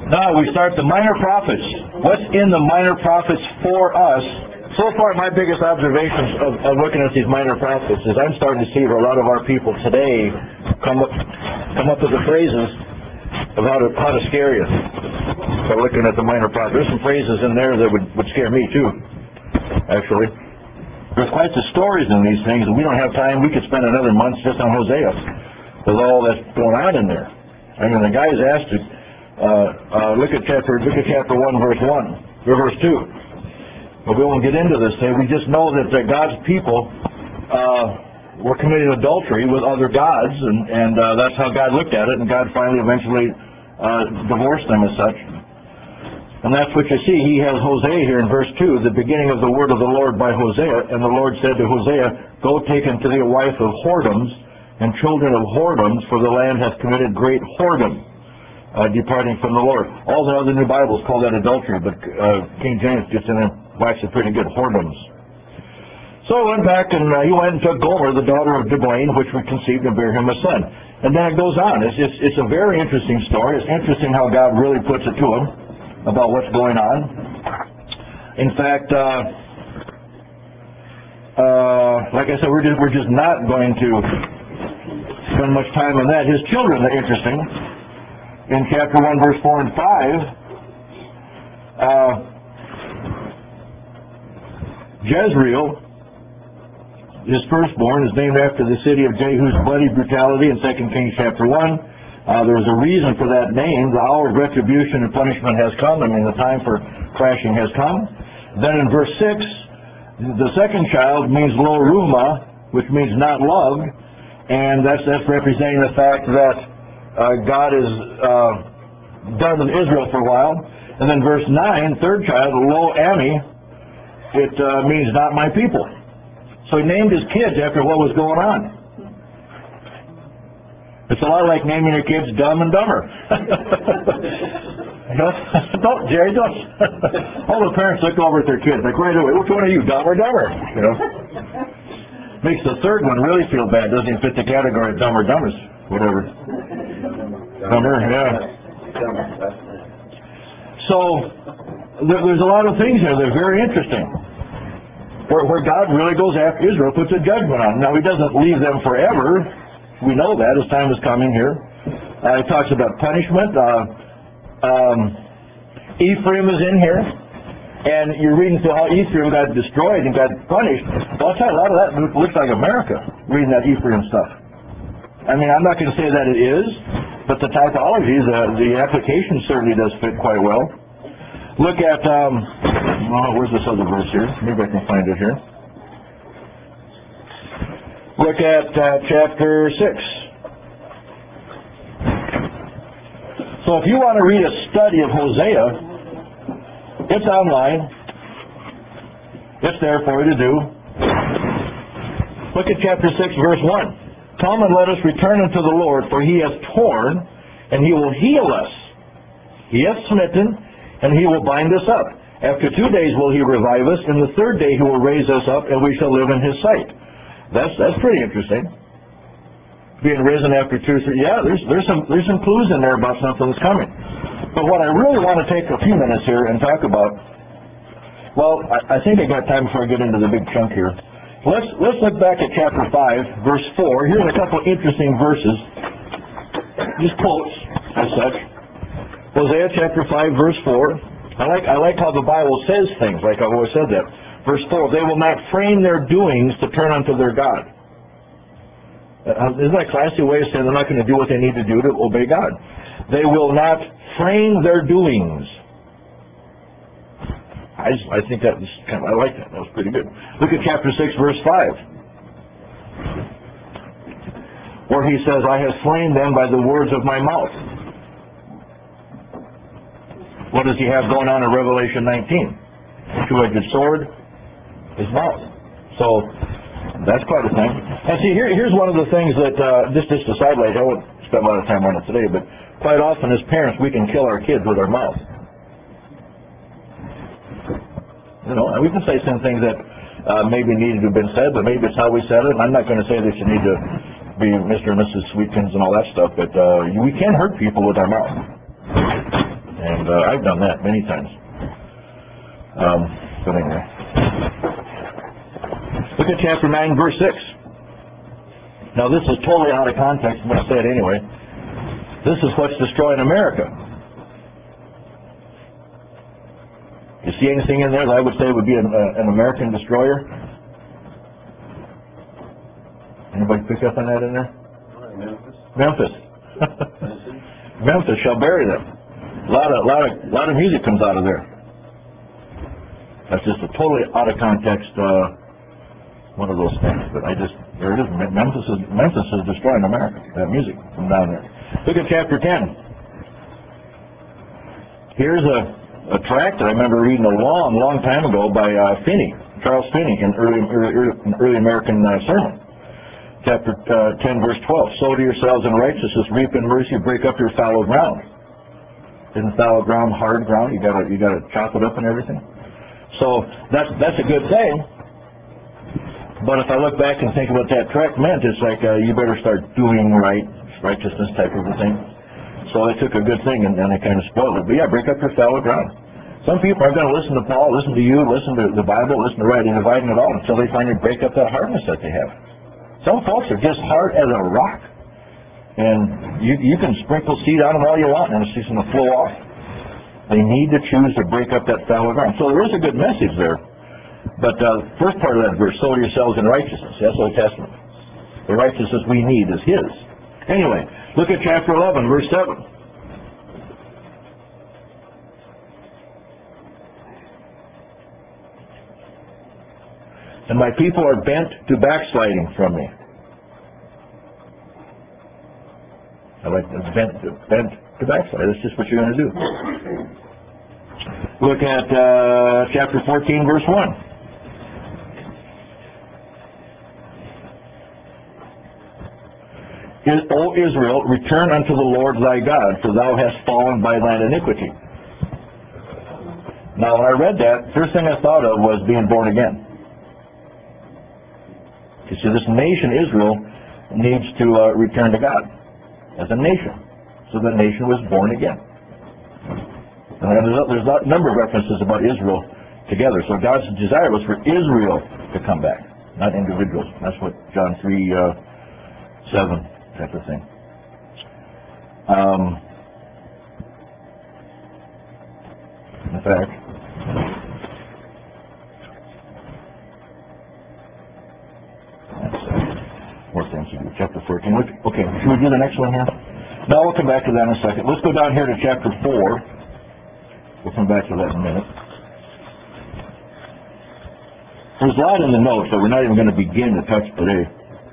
Now we start the minor prophets. What's in the minor prophets for us? So far, my biggest observations of looking at these minor prophets is I'm starting to see where a lot of our people today come up with the phrases of how to scare you. By looking at the minor prophets, there's some phrases in there that would scare me too. Actually, there's quite the stories in these things, and we don't have time. We could spend another month just on Hosea with all that's going on in there. I mean, the guy is asked to look at chapter 1, verse 1, or verse 2. But we won't get into this today. We just know that God's people were committing adultery with other gods, and that's how God looked at it, and God finally eventually divorced them as such. And that's what you see. He has Hosea here in verse 2, the beginning of the word of the Lord by Hosea. And the Lord said to Hosea, Go take unto thee a wife of whoredoms and children of whoredoms, for the land hath committed great whoredom, departing from the Lord. All the other new Bibles call that adultery, but King James gets in there, waxed it pretty good, whoredoms. So he went back and he went and took Gomer, the daughter of Diblaim, which was conceived and bare him a son. And then it goes on. It's a very interesting story. It's interesting how God really puts it to him about what's going on. In fact, like I said, we're just not going to spend much time on that. His children are interesting. In chapter 1, verse 4 and 5, Jezreel, his firstborn, is named after the city of Jehu's bloody brutality in 2 Kings chapter 1. There was a reason for that name. The hour of retribution and punishment has come. I mean, the time for crashing has come. Then in verse 6, the second child means lo ruma, which means not loved, and that's representing the fact that God is done with Israel for a while. And then verse 9, third child, lo ami, it means not my people. So he named his kids after what was going on. It's a lot like naming your kids Dumb and Dumber. Don't, Jerry, don't. All the parents look over at their kids like, right away, which one are you, Dumb or Dumber? You know, makes the third one really feel bad. Doesn't even fit the category of Dumb or Dumbers, whatever. Dumber, yeah. So there's a lot of things here that are very interesting, where God really goes after Israel, puts a judgment on them. Now, he doesn't leave them forever. We know that. His time is coming here. He talks about punishment. Ephraim is in here. And you're reading through how Ephraim got destroyed and got punished. Well, I'll tell you, a lot of that looks like America, reading that Ephraim stuff. I mean, I'm not going to say that it is, but the typology, the application certainly does fit quite well. Look at, where's this other verse here? Maybe I can find it here. Look at chapter 6. So if you want to read a study of Hosea, it's online. It's there for you to do. Look at chapter 6, verse 1. Come and let us return unto the Lord, for he hath torn, and he will heal us. He hath smitten, and he will bind us up. After 2 days will he revive us, and the third day he will raise us up, and we shall live in his sight. That's pretty interesting. Being risen after 2 or 3. Yeah, there's some clues in there about something that's coming. But what I really want to take a few minutes here and talk about, well, I think I got time before I get into the big chunk here. Let's look back at chapter 5, verse 4. Here's a couple interesting verses. Just quotes as such. Hosea chapter 5, verse 4. I like how the Bible says things, like I've always said that. Verse 4, they will not frame their doings to turn unto their God. Isn't that a classy way of saying they're not going to do what they need to do to obey God? They will not frame their doings. I think that was kind of, I like that. That was pretty good. Look at chapter 6, verse 5. Where he says, I have slain them by the words of my mouth. What does he have going on in Revelation 19? Two-edged sword. His mouth. So that's quite a thing. And see, here's one of the things that just a sidelight. I won't spend a lot of time on it today, but quite often as parents we can kill our kids with our mouth. You know, and we can say some things that maybe needed to have been said, but maybe it's how we said it. And I'm not going to say that you need to be Mr. and Mrs. Sweetkins and all that stuff, but we can hurt people with our mouth. And I've done that many times. But anyway. Look at chapter 9, verse 6. Now this is totally out of context. I'm going to say it anyway. This is what's destroying America. You see anything in there that I would say would be an American destroyer? Anybody pick up on that in there? Memphis. Memphis shall bury them. A lot of music comes out of there. That's just a totally out of context one of those things. But there it is. Memphis is destroying America. That music from down there. Look at chapter 10. Here's a tract that I remember reading a long time ago by Charles Finney, in early American sermon. Chapter 10, verse 12. Sow to yourselves in righteousness, reap in mercy, break up your fallow ground. Isn't fallow ground hard ground? You gotta chop it up and everything. So that's a good thing. But if I look back and think about that tract meant, it's like you better start doing righteousness type of a thing. So they took a good thing and they kind of spoiled it. But yeah, break up your fallow ground. Some people are going to listen to Paul, listen to you, listen to the Bible, listen to writing, dividing it all until they finally break up that hardness that they have. Some folks are just hard as a rock. And you can sprinkle seed on them all you want and it's just going to flow off. They need to choose to break up that fallow ground. So there is a good message there. But first part of that verse, sow to yourselves in righteousness. That's Old Testament. The righteousness we need is His. Anyway, look at chapter 11, verse 7. And my people are bent to backsliding from me. I like the bent to backslide. That's just what you're going to do. Look at chapter 14, verse 1. O Israel, return unto the Lord thy God, for thou hast fallen by thine iniquity. Now, when I read that, first thing I thought of was being born again. You see, this nation, Israel, needs to return to God as a nation. So the nation was born again. And there's a number of references about Israel together. So God's desire was for Israel to come back, not individuals. That's what John 3:7 type of thing. In fact, more things to do. Chapter 14. Okay, should we do the next one here? No, we'll come back to that in a second. Let's go down here to chapter 4. We'll come back to that in a minute. There's a lot in the notes that we're not even going to begin to touch today.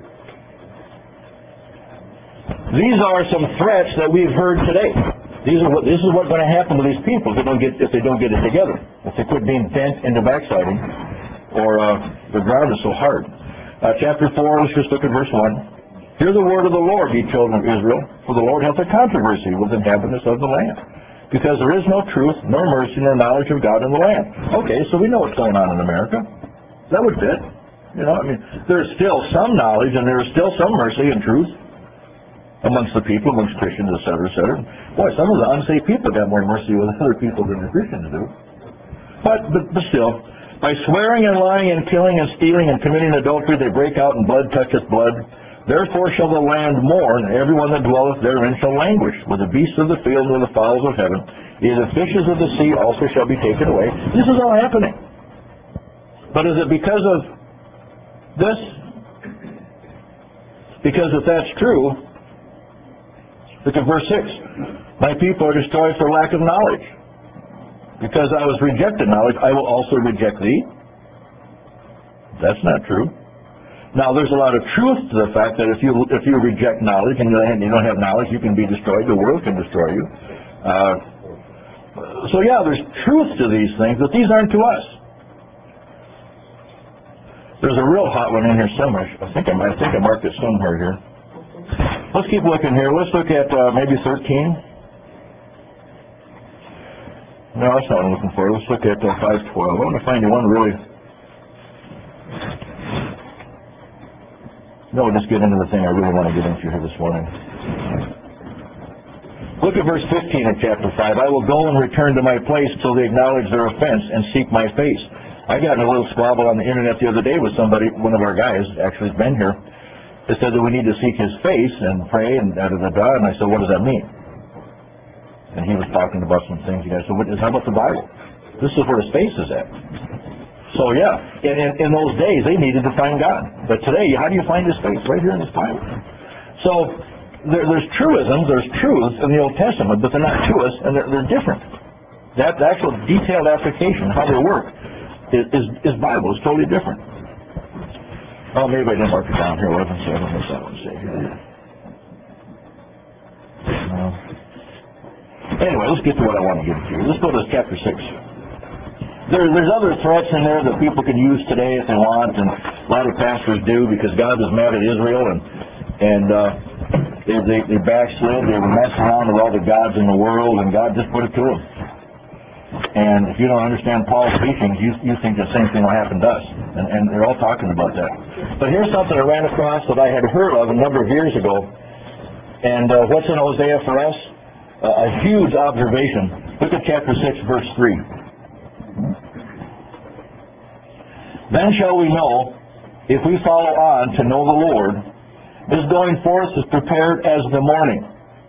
These are some threats that we've heard today. This is what's going to happen to these people if they don't get it together. If they quit being bent into backsliding, or the ground is so hard. Chapter 4, let's just look at verse 1. Hear the word of the Lord, ye children of Israel, for the Lord hath a controversy with the inhabitants of the land, because there is no truth, nor mercy, nor knowledge of God in the land. Okay, so we know what's going on in America. That would fit. There's still some knowledge, and there's still some mercy and truth amongst the people, amongst Christians, etc., etc. Boy, some of the unsaved people got more mercy with other people than the Christians do. But still, by swearing and lying and killing and stealing and committing adultery, they break out, and blood toucheth blood. Therefore shall the land mourn, and every one that dwelleth therein shall languish, with the beasts of the field and with the fowls of heaven. Yea, the fishes of the sea also shall be taken away. This is all happening. But is it because of this? Because if that's true, look at verse 6. My people are destroyed for lack of knowledge. Because I was rejected knowledge, I will also reject thee. That's not true. Now, there's a lot of truth to the fact that if you reject knowledge and you don't have knowledge, you can be destroyed. The world can destroy you. So yeah, there's truth to these things, but these aren't to us. There's a real hot one in here somewhere. I think I marked it somewhere here. Let's keep looking here. Let's look at maybe 13. No, that's not what I'm looking for. Let's look at 5:12. I want to find you one really. No, just get into the thing I really want to get into here this morning. Look Look at verse 15 of chapter 5. I will go and return to my place till they acknowledge their offense and seek my face. I got in a little squabble on the internet the other day with somebody, one of our guys, actually has been here, that said that we need to seek his face and pray and da-da-da-da, and I said, what does that mean? And he was talking about some things. You guys said, how about the Bible? This is where his face is at. So yeah, in those days, they needed to find God. But today, how do you find his face? Right here in this Bible. So there's truisms, there's truths in the Old Testament, but they're not to us, and they're different. That the actual detailed application, how they work, is Bible. It's totally different. Oh, maybe I didn't mark it down here. 11:7. What's that one say here? Anyway, let's get to what I want to get to. Let's go to chapter 6. There's other threats in there that people can use today if they want, and a lot of pastors do, because God was mad at Israel, and they backslid. They were messing around with all the gods in the world, and God just put it to them. And if you don't understand Paul's teachings, you think the same thing will happen to us. And they're all talking about that. But here's something I ran across that I had heard of a number of years ago. And what's in Hosea for us? A huge observation. Look at chapter 6, verse 3. Then shall we know, if we follow on to know the Lord, his going forth is prepared as the morning.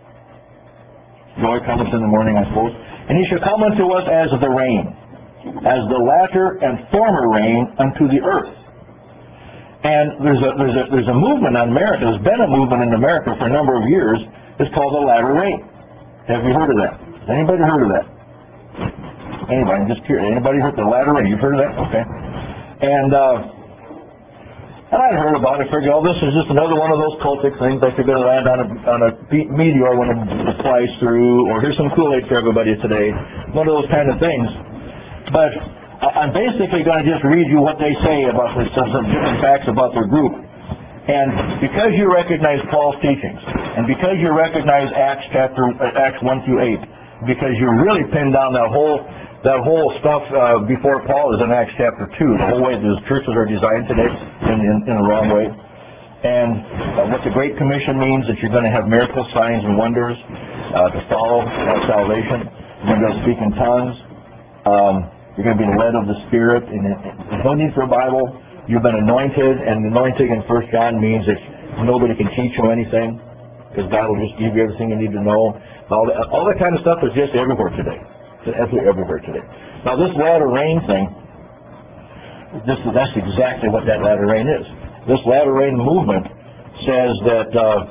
Joy cometh in the morning, I suppose. And he shall come unto us as the rain, as the latter and former rain unto the earth. And there's a movement in America. There's been a movement in America for a number of years. It's called the latter rain. Have you heard of that? Has anybody heard of that? Anybody? I'm just curious. Anybody heard the latter rain? You've heard of that? Okay. And I'd heard about it. Figured, this is just another one of those cultic things like you're going to land on a meteor when it flies through, or here's some Kool-Aid for everybody today. One of those kind of things. But I'm basically going to just read you what they say about this, some different facts about their group. And because you recognize Paul's teachings, and because you recognize Acts 1 through 8, because you really pinned down that whole stuff before Paul is in Acts chapter 2, the whole way those churches are designed today in the wrong way. And what the Great Commission means, that you're going to have miracles, signs, and wonders to follow salvation. You're going to speak in tongues. You're going to be led of the Spirit. And there's no need for a Bible. You've been anointed, and anointing in 1 John means that nobody can teach you anything, because God will just give you everything you need to know. All that kind of stuff is just everywhere today. It's absolutely everywhere today. Now, this latter rain thing, that's exactly what that latter rain is. This latter rain movement says that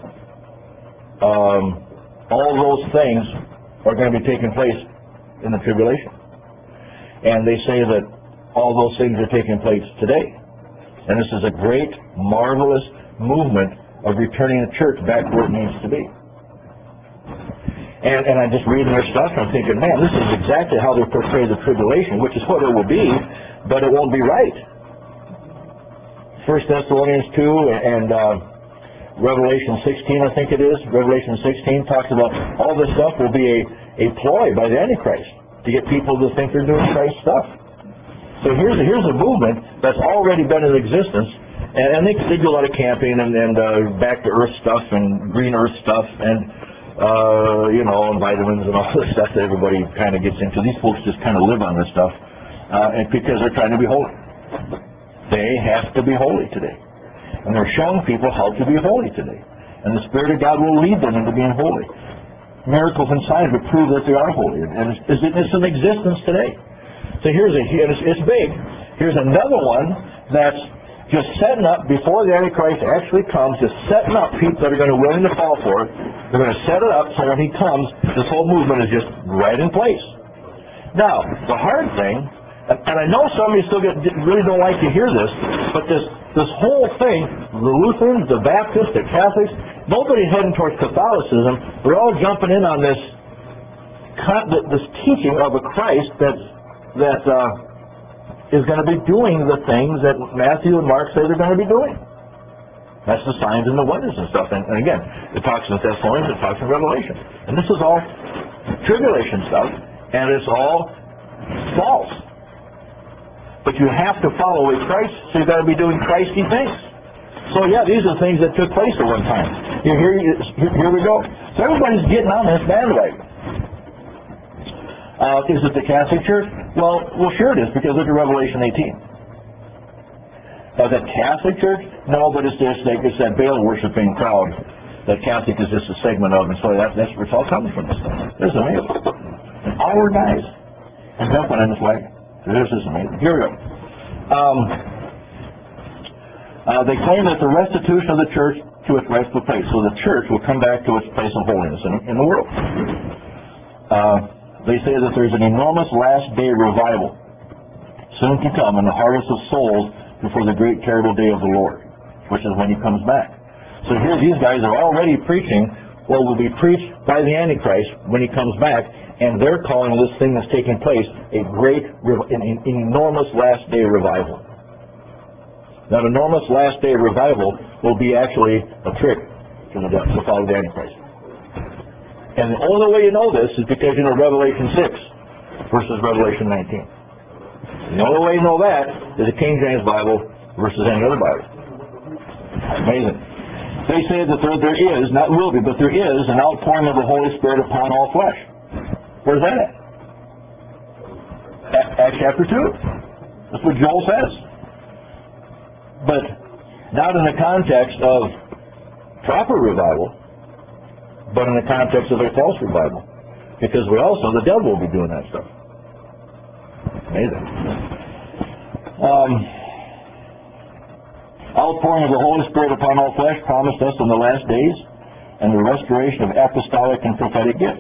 all those things are going to be taking place in the tribulation. And they say that all those things are taking place today. And this is a great, marvelous movement of returning the church back where it needs to be. And I'm just reading their stuff, and I'm thinking, man, this is exactly how they portray the tribulation, which is what it will be, but it won't be right. 1 Thessalonians 2 and Revelation 16, I think it is, Revelation 16 talks about all this stuff will be a ploy by the Antichrist to get people to think they're doing Christ stuff. So here's a movement that's already been in existence, and they do a lot of camping and back to earth stuff and green earth stuff and and vitamins and all this stuff that everybody kind of gets into. These folks just kind of live on this stuff, and because they're trying to be holy. They have to be holy today, and they're showing people how to be holy today, and the Spirit of God will lead them into being holy. Miracles and signs would prove that they are holy, and it's in existence today. So it's big. Here's another one that's just setting up before the Antichrist actually comes, just setting up people that are going to willing to fall for it. They're going to set it up so when he comes, this whole movement is just right in place. Now, the hard thing, and I know some of you still really don't like to hear this, but this whole thing, the Lutherans, the Baptists, the Catholics, nobody's heading towards Catholicism. They're all jumping in on this teaching of a Christ that is going to be doing the things that Matthew and Mark say they're going to be doing. That's the signs and the wonders and stuff. And again, it talks in Thessalonians, it talks in Revelation. And this is all tribulation stuff, and it's all false. But you have to follow with Christ, so you've got to be doing Christy things. So yeah, these are things that took place at one time. Here we go. So everybody's getting on this bandwagon. Is it the Catholic Church? Well, sure it is, because look at Revelation 18. The Catholic Church? No, but it's that Baal worshiping crowd that Catholic is just a segment of, and so that's where it's all coming from. This thing. This is amazing. And our guys and jumping in this way. This is amazing. Here we go. They claim that the restitution of the church to its rightful place, so the church will come back to its place of holiness in the world. They say that there's an enormous last day revival soon to come in the harvest of souls before the great terrible day of the Lord, which is when he comes back. So here these guys are already preaching what will be preached by the Antichrist when he comes back, and they're calling this thing that's taking place an enormous last day revival. That enormous last day revival will be actually a trick to follow the Antichrist. And the only way you know this is because you know Revelation 6 versus Revelation 19. The only way you know that is the King James Bible versus any other Bible. Amazing. They say that there is, not will be, but there is an outpouring of the Holy Spirit upon all flesh. Where's that at? Acts chapter 2. That's what Joel says. But not in the context of proper revival, but in the context of a false revival. Because the devil will be doing that stuff. Amazing. Outpouring of the Holy Spirit upon all flesh promised us in the last days, and the restoration of apostolic and prophetic gifts.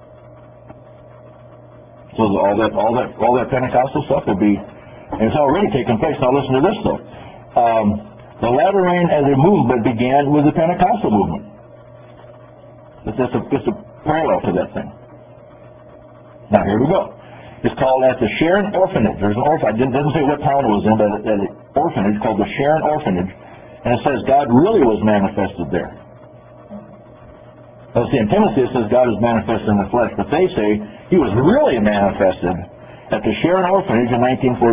So all that Pentecostal stuff will be, and it's already taking place. Now listen to this though. The latter rain as a movement began with the Pentecostal movement. It's just a parallel to that thing. Now here we go. It's called at the Sharon Orphanage. There's an orphanage. It doesn't say what town it was in, but an orphanage called the Sharon Orphanage, and it says God really was manifested there. Now see, in Timothy it says God is manifested in the flesh, but they say he was really manifested at the Sharon Orphanage in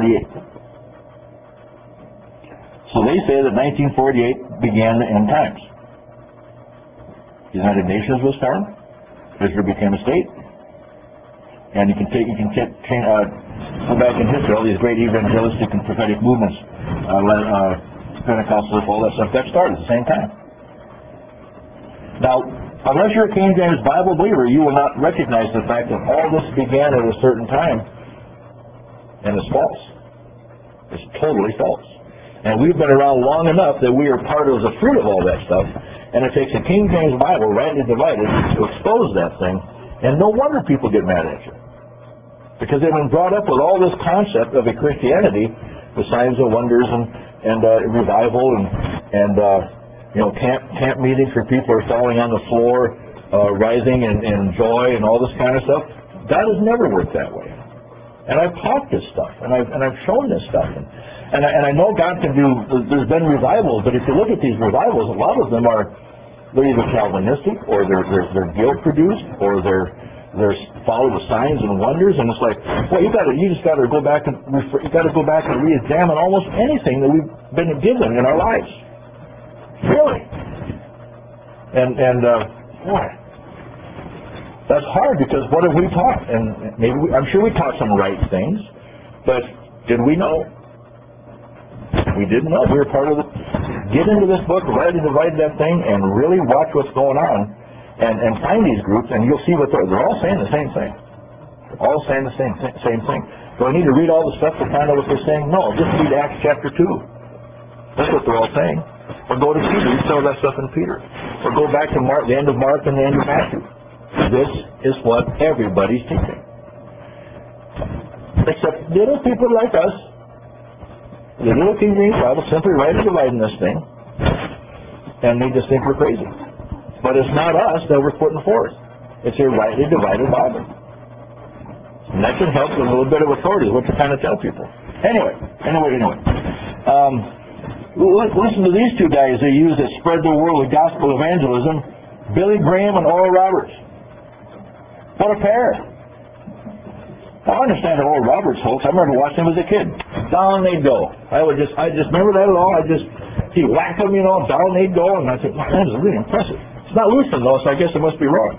1948. So they say that 1948 began the end times. The United Nations was formed. Israel became a state. And you can go back in history, all these great evangelistic and prophetic movements, Pentecostals, all that stuff, that started at the same time. Now, unless you're a King James Bible believer, you will not recognize the fact that all this began at a certain time, and it's false. It's totally false. And we've been around long enough that we are part of the fruit of all that stuff. And it takes a King James Bible, rightly divided, to expose that thing. And no wonder people get mad at you. Because they've been brought up with all this concept of a Christianity, with signs and wonders and revival and camp meetings where people are falling on the floor, rising in joy and all this kind of stuff. God has never worked that way. And I've taught this stuff, and I've shown this stuff. And I know God can do, there's been revivals, but if you look at these revivals, a lot of them they're either Calvinistic, or they're guilt-produced, or they're followed with signs and wonders, and it's like, well, you just got to go back and re-examine almost anything that we've been given in our lives. Really. And boy, that's hard, because what have we taught? And I'm sure we taught some right things, but did we know? We didn't know. We were part of the... Get into this book, rightly divide that thing, and really watch what's going on, and find these groups, and you'll see what they're all saying the same thing. They're all saying the same thing. Do I need to read all the stuff to find out what they're saying? No, just read Acts chapter 2. That's what they're all saying. Or go to Peter. You see all that stuff in Peter. Or go back to the end of Mark and the end of Matthew. This is what everybody's teaching. Except little people like us, the little King James Bible, simply rightly dividing this thing, and they just think we're crazy. But it's not us that we're putting forth. It's a rightly divided Bible. And that can help with a little bit of authority, what to kind of tell people. Anyway. Listen to these two guys they use that spread the word with gospel evangelism, Billy Graham and Oral Roberts. What a pair. I understand the Oral Roberts folks. I remember watching them as a kid. Down they'd go. I just remember that at all. He whacked them, down they'd go, and I said, wow, that is really impressive. It's not Lutheran though, so I guess it must be wrong.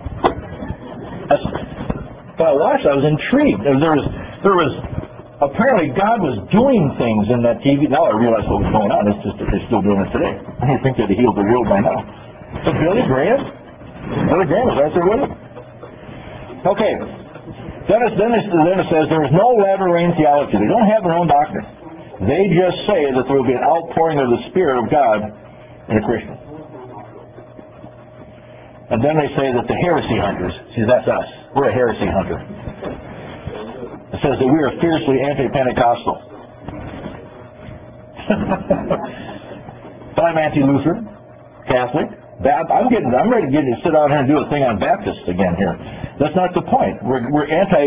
But I watched, I was intrigued. There was apparently God was doing things in that TV. Now I realize what was going on. It's just that they're still doing it today. I think they'd healed the world by now. But Billy Graham was right there with him. Okay. Then it says there is no latter-rain theology. They don't have their own doctrine. They just say that there will be an outpouring of the Spirit of God in a Christian. And then they say that the heresy hunters, see, that's us. We're a heresy hunter. It says that we are fiercely anti-Pentecostal. But I'm anti-Lutheran, Catholic. I'm ready to sit down here and do a thing on Baptists again here. That's not the point. We're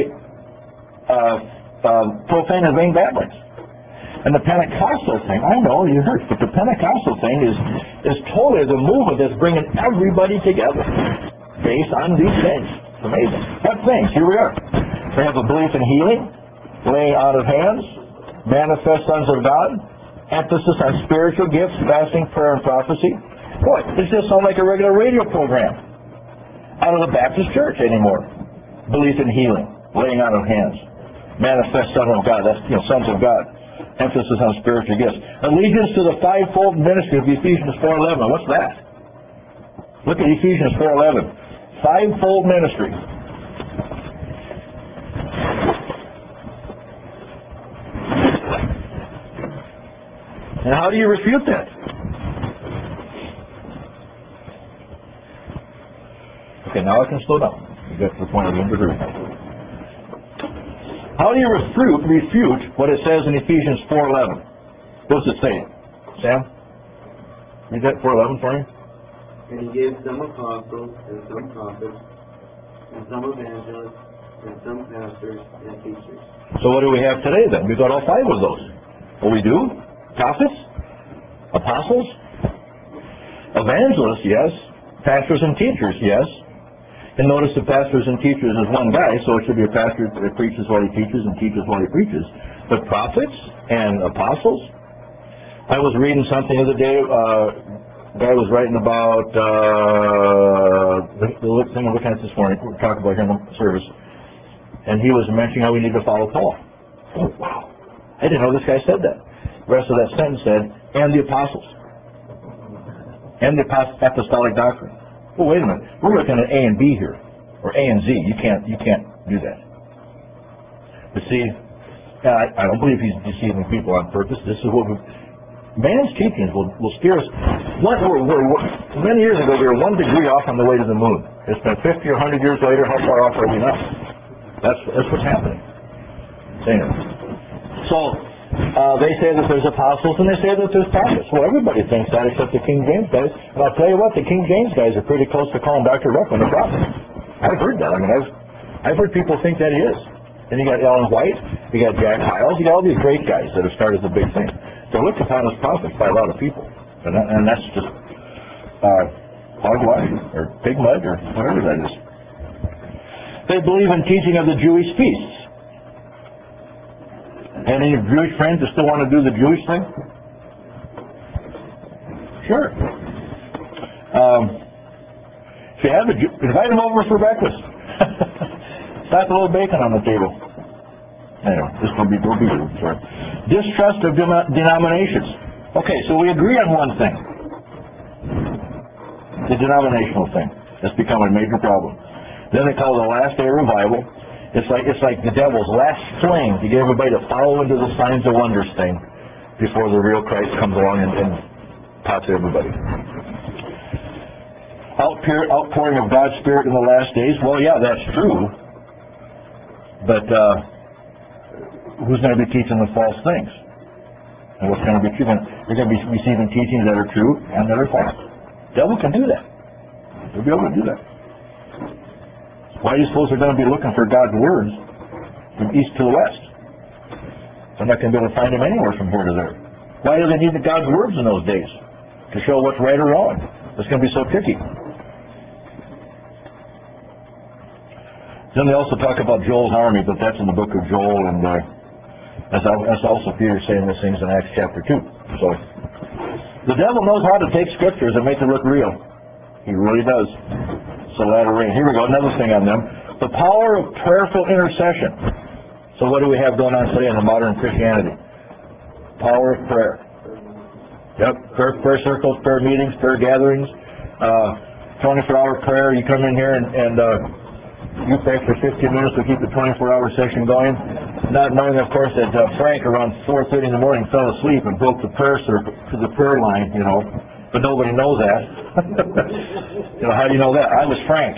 profane and vain babblings. And the Pentecostal thing, I know you heard, but the Pentecostal thing is totally the movement that's bringing everybody together based on these things. It's amazing. What things? Here we are. They have a belief in healing, laying on of hands, manifest sons of God, emphasis on spiritual gifts, fasting, prayer, and prophecy. Boy, this just sounds like a regular radio program out of the Baptist church anymore. Belief in healing, laying on of hands, manifest son of God. That's sons of God. Emphasis on spiritual gifts. Allegiance to the fivefold ministry of Ephesians 4:11. What's that? Look at Ephesians 4:11. Fivefold ministry. And how do you refute that? Okay, now I can slow down. We get to the point of the interview. How do you refute what it says in Ephesians 4:11? What does it say? Sam? Read that 4:11 for me. And he gave some apostles, and some prophets, and some evangelists, and some pastors and teachers. So what do we have today then? We've got all five of those. Well, we do. Prophets, apostles, evangelists, yes. Pastors and teachers, yes. And notice the pastors and teachers is one guy, so it should be a pastor that preaches what he teaches and teaches what he preaches. But prophets and apostles? I was reading something the other day. A guy was writing about the thing I'm looking at this morning. We're talking about here in the service. And he was mentioning how we need to follow Paul. Oh, wow. I didn't know this guy said that. The rest of that sentence said, and the apostles. And the apostolic doctrine. Well, wait a minute. We're looking at A and B here, or A and Z. You can't do that. But see, I don't believe he's deceiving people on purpose. This is what man's teachings will steer us. Many years ago, we were 1 degree off on the way to the moon. It's been 50 or 100 years later. How far off are we now? That's what's happening. Anyway. So they say that there's apostles and they say that there's prophets. Well, everybody thinks that except the King James guys. And I'll tell you what, the King James guys are pretty close to calling Dr. Ruffin a prophet. I've heard that. I mean, I've heard people think that he is. And you got Ellen White, you got Jack Hyles, you got all these great guys that have started the big thing. They're looked upon as prophets by a lot of people. And that's just hogwash or pig mud or whatever that is. They believe in teaching of the Jewish feasts. Any Jewish friends that still want to do the Jewish thing? Sure. If you have invite them over for breakfast. Slap a little bacon on the table. Anyway, this will be rude, sorry. Distrust of denominations. Okay, so we agree on one thing. The denominational thing. That's become a major problem. Then they call it the last day revival. It's like the devil's last fling to get everybody to follow into the signs and wonders thing before the real Christ comes along and pops everybody. Outpouring of God's Spirit in the last days. Well, yeah, that's true. But who's going to be teaching the false things? And what's going to be true? They're going to be receiving teachings that are true and that are false. The devil can do that. He'll be able to do that. Why do you suppose they're going to be looking for God's words from east to the west? They're not going to be able to find them anywhere from here to there. Why do they need God's words in those days? To show what's right or wrong. It's going to be so tricky. Then they also talk about Joel's army, but that's in the book of Joel, and that's also Peter saying these things in Acts chapter 2. So The devil knows how to take scriptures and make them look real. He really does. So latter rain. Here we go, another thing on them. The power of prayerful intercession. So what do we have going on today in the modern Christianity? Power of prayer. Yep, prayer circles, prayer meetings, prayer gatherings, 24-hour prayer. You come in here and you pray for 15 minutes to keep the 24-hour session going, not knowing, of course, that Frank around 4:30 in the morning fell asleep and broke the prayer circle to the prayer line, but nobody knows that. How do you know that? I was Frank.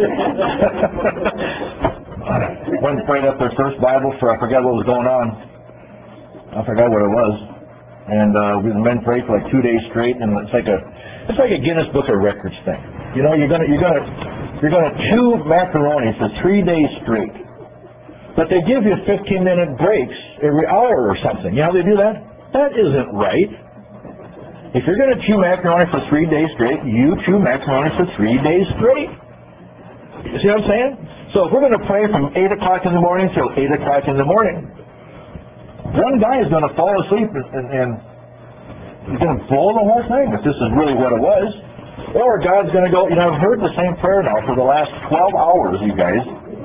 Went and prayed up their first Bible for, I forgot what was going on. I forgot what it was. And the men prayed for like 2 days straight, and it's like a Guinness Book of Records thing. You're gonna chew macaroni for 3 days straight, but they give you 15-minute breaks every hour or something. You know how they do that? That isn't right. If you're going to chew macaroni for 3 days straight, you chew macaroni for 3 days straight. You see what I'm saying? So if we're going to pray from 8 o'clock in the morning till 8 o'clock in the morning, one guy is going to fall asleep and he's going to blow the whole thing if this is really what it was. Or God's going to go, I've heard the same prayer now for the last 12 hours, you guys.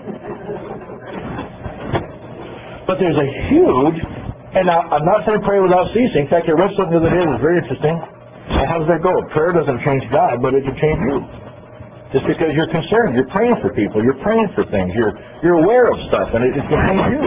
But there's a huge, and now I'm not saying pray without ceasing. In fact, I read something the other day that was very interesting. Well, how does that go? Prayer doesn't change God, but it can change you. Just because you're concerned, you're praying for people, you're praying for things, you're aware of stuff, and it can change you.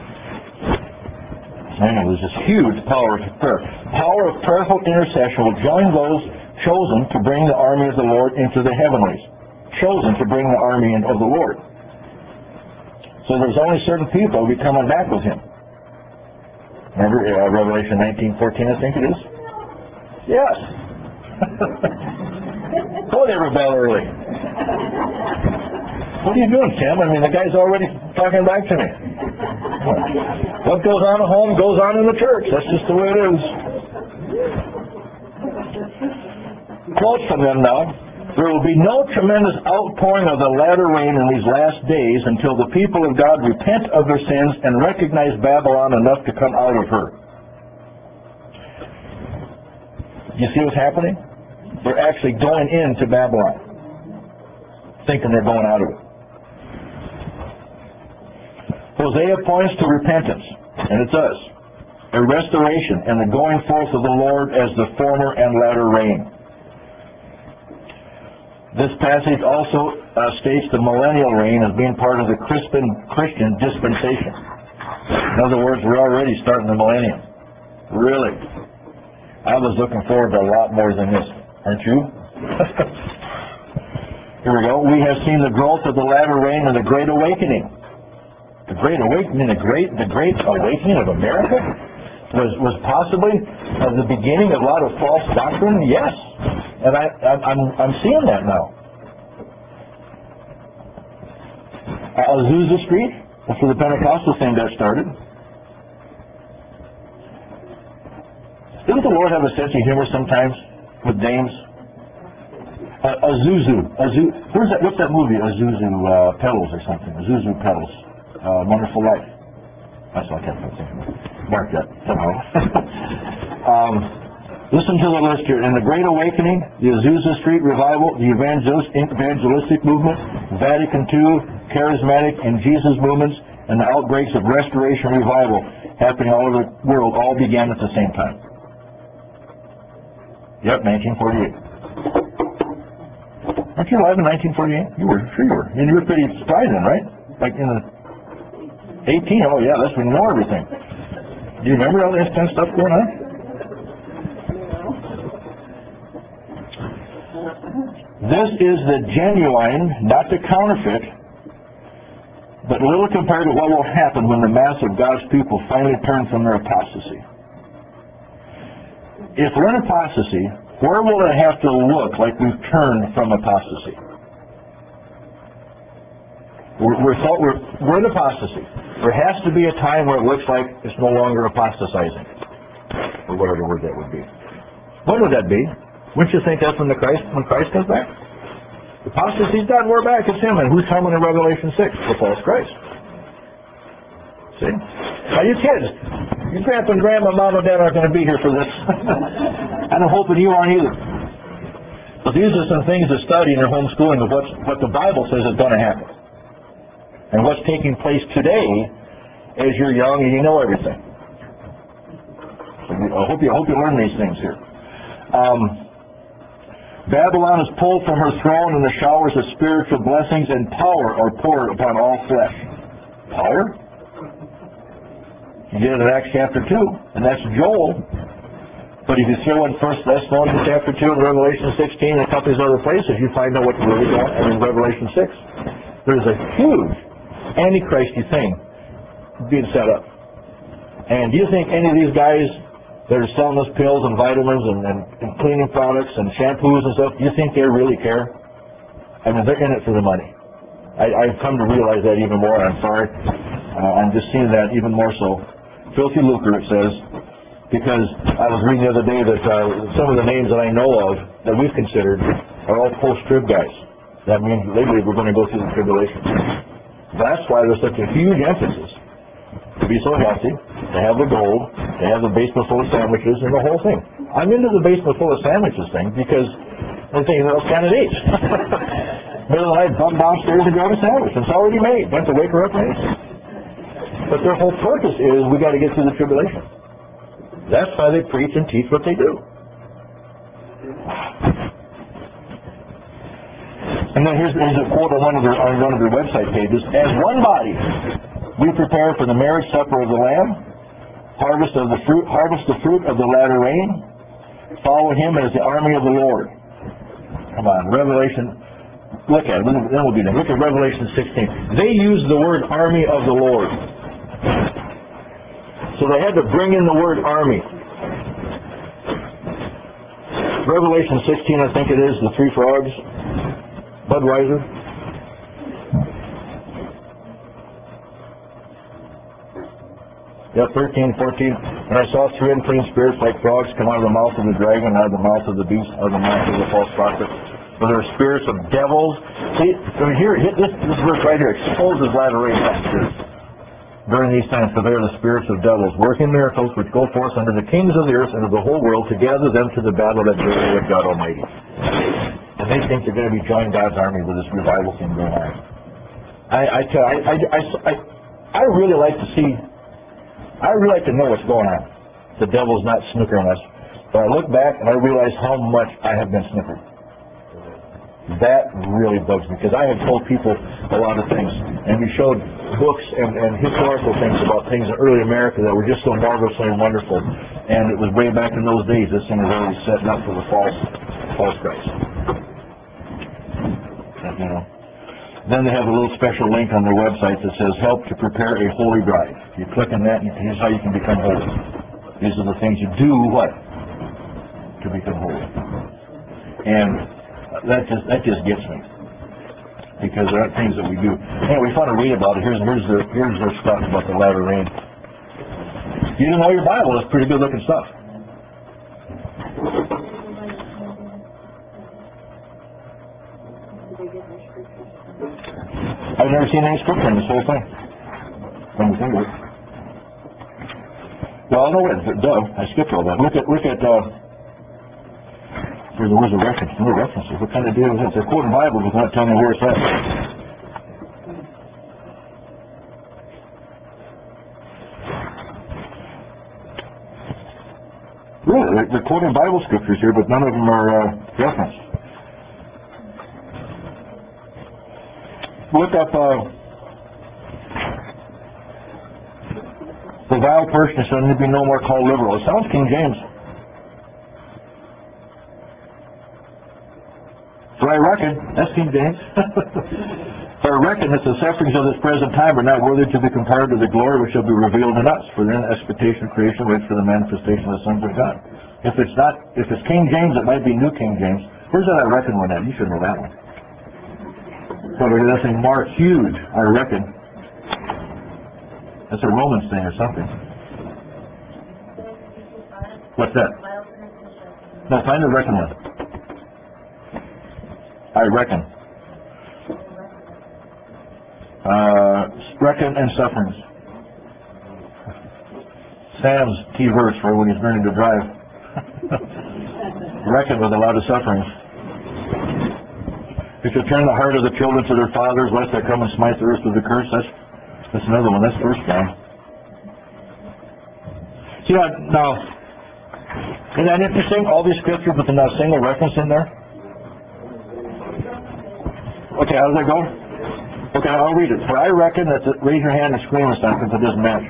Man, there's this huge power of prayer. Power of prayerful intercession will join those chosen to bring the army of the Lord into the heavenlies. Chosen to bring the army of the Lord. So there's only certain people who will be coming back with him. Remember Revelation 19:14, I think it is? Yes. Oh, they rebel early. What are you doing, Tim? I mean, the guy's already talking back to me. What goes on at home goes on in the church. That's just the way it is. Quote from them now. There will be no tremendous outpouring of the latter rain in these last days until the people of God repent of their sins and recognize Babylon enough to come out of her. You see what's happening? They're actually going into Babylon, thinking they're going out of it. Hosea points to repentance, and it's us. A restoration and the going forth of the Lord as the former and latter rain. This passage also states the millennial reign as being part of the Christian dispensation. In other words, we're already starting the millennium. Really. I was looking forward to a lot more than this. Aren't you? Here we go. We have seen the growth of the latter rain and the Great Awakening. The Great Awakening, the Great Awakening of America was possibly the beginning of a lot of false doctrine. Yes. And I'm seeing that now. Azusa Street, that's where the Pentecostal thing got started. Doesn't the Lord have a sense of humor sometimes with names? Where's that? What's that movie? Azusa Petals or something. Azusa Petals. Wonderful Life. That's what I kept thinking. Mark that somehow. Listen to the list here. In the Great Awakening, the Azusa Street Revival, the evangelistic movement, Vatican II, charismatic and Jesus movements, and the outbreaks of Restoration Revival happening all over the world all began at the same time. Yep, 1948. Aren't you alive in 1948? You were, sure you were. And you were pretty surprised then, right? Like in the 18, oh yeah, that's when you know everything. Do you remember all this kind of stuff going on? This is the genuine, not the counterfeit, but little compared to what will happen when the mass of God's people finally turn from their apostasy. If we're in apostasy, where will it have to look like we've turned from apostasy? We're in apostasy. There has to be a time where it looks like it's no longer apostatizing, or whatever word that would be. When would that be? Wouldn't you think that's when Christ comes back? Apostasy's done, we're back, it's him. And who's coming in Revelation 6? The false Christ. See? Now you kids, your grandpa and grandma, mom and dad aren't going to be here for this. And I'm hoping you aren't either. But these are some things to study in your homeschooling of what the Bible says is going to happen. And what's taking place today as you're young and you know everything. So I hope you learn these things here. Babylon is pulled from her throne, and the showers of spiritual blessings and power are poured upon all flesh. Power? You get it in Acts chapter 2, and that's Joel. But if you throw in 1 Thessalonians chapter 2 and Revelation 16 and a couple of these other places, you find out what's really going on in Revelation 6. There's a huge antichristy thing being set up. And do you think any of these guys that are selling us pills and vitamins and cleaning products and shampoos and stuff, do you think they really care? I mean, they're in it for the money. I've come to realize that even more. I'm sorry. I'm just seeing that even more so. Filthy lucre, it says, because I was reading the other day that some of the names that I know of that we've considered are all post-trib guys. That means they believe we're going to go through the tribulation. That's why there's such a huge emphasis to be so healthy, to have the gold, to have the basement full of sandwiches, and the whole thing. I'm into the basement full of sandwiches thing because I'm thinking those kind of days. Middle of the night, bum downstairs and grab a sandwich. It's already made. Don't have to wake her up and eat. But their whole purpose is we got to get through the tribulation. That's why they preach and teach what they do. And then here's a quote on one of their website pages. As one body, we prepare for the marriage supper of the Lamb, harvest the fruit of the latter rain, follow him as the army of the Lord. Come on, Revelation, look at it, then we'll be there. Look at Revelation 16. They use the word army of the Lord. So they had to bring in the word army. Revelation 16, I think it is, the three frogs, Budweiser. Yeah, 13, 14. And I saw three unclean spirits like frogs come out of the mouth of the dragon, out of the mouth of the beast, out of the mouth of the false prophet. For there are spirits of devils. See, here, this verse right here exposes latter rain spirits during these times, for they are the spirits of devils, working miracles which go forth unto the kings of the earth and of the whole world to gather them to the battle that day of God Almighty. And they think they're going to be joining God's army with this revival thing going on. I really like to see. I really like to know what's going on. The devil's not snookering us. But I look back and I realize how much I have been snookered. That really bugs me, because I have told people a lot of things, and we showed books and historical things about things in early America that were just so marvelously and wonderful. And it was way back in those days. This thing was already setting up for the false Christ. And, you know. Then they have a little special link on their website that says help to prepare a holy bride. You click on that and here's how you can become holy. These are the things you do what? To become holy. And that just gets me. Because there are things that we do. Anyway, we want to read about it. Here's their stuff about the latter rain. You didn't know your Bible, it's pretty good looking stuff. I've never seen any scripture in this whole thing. When you think of it. Well, no, I skipped all that. Look at where's the reference? No references. What kind of deal is this? They're quoting Bible but not telling me where it's at. Really, they're quoting Bible scriptures here, but none of them are referenced. Look up the vile person shall be no more called liberal. It sounds King James. So I reckon, that's King James. For I reckon that the sufferings of this present time are not worthy to be compared to the glory which shall be revealed in us. For then expectation of creation waits for the manifestation of the sons of God. If it's King James, it might be New King James. Where's that I reckon one at? You should know that one. So that thing marked huge, I reckon. That's a Romans thing or something. What's that? No, find the reckon one. I reckon. Reckon and sufferings. Sam's key verse for when he's learning to drive. Reckon with a lot of sufferings. If you turn the heart of the children to their fathers, lest I come and smite the earth with a curse, that's another one. That's 1 John. See, now, isn't that interesting? All these scriptures with not a single reference in there. Okay, how does that go? Okay, I'll read it. For I reckon that raise your hand and scream or something if it doesn't match.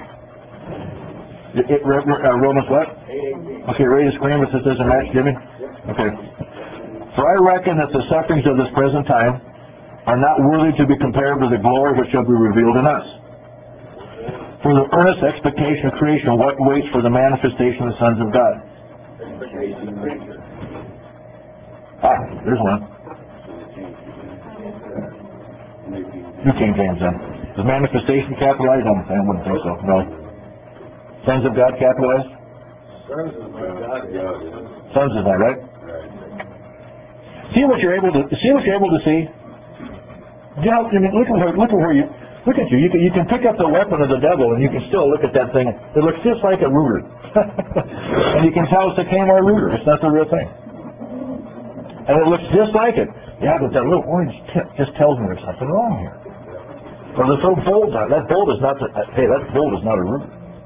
Romans what? Okay, ready to scream if it doesn't match, Jimmy? Okay. For I reckon that the sufferings of this present time are not worthy to be compared with the glory which shall be revealed in us. For the earnest expectation of creation, what waits for the manifestation of the sons of God? There's one. New King James then. Is manifestation capitalized? I wouldn't think so. No. Sons of God capitalized? Sons is not, right? See what you're able to see? You know, look at you. You can pick up the weapon of the devil and you can still look at that thing. It looks just like a Ruger. And you can tell it's a Kmart Ruger. It's not the real thing. And it looks just like it. Yeah, but that little orange tip just tells me there's something wrong here. Or the little bolt on it. That bolt is not a Ruger.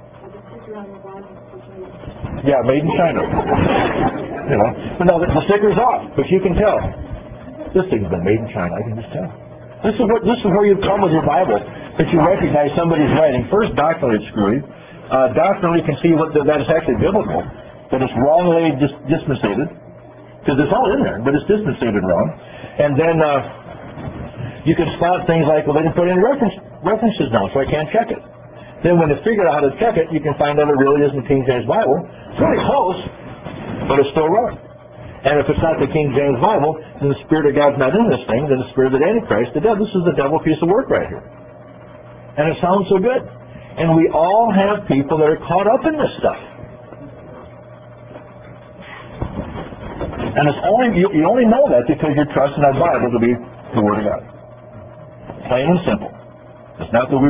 Yeah, made in China. You know. But no, the sticker's off, but you can tell. This thing's been made in China, I can just tell. This is where you come with your Bible, that you recognize somebody's writing. First, doctrinally it's screwy. Doctrinally you can see that is actually biblical, that it's wrongly dispensated, because it's all in there, but it's dispensated wrong. And then you can spot things like, well, they didn't put any references down, so I can't check it. Then when they figure out how to check it, you can find out it really isn't the King James Bible. It's really close, but it's still wrong. And if it's not the King James Bible, then the Spirit of God's not in this thing, then the Spirit of the Antichrist, the devil. This is the devil piece of work right here. And it sounds so good. And we all have people that are caught up in this stuff. And it's only you only know that because you're trusting that Bible to be the Word of God. Plain and simple. It's not that we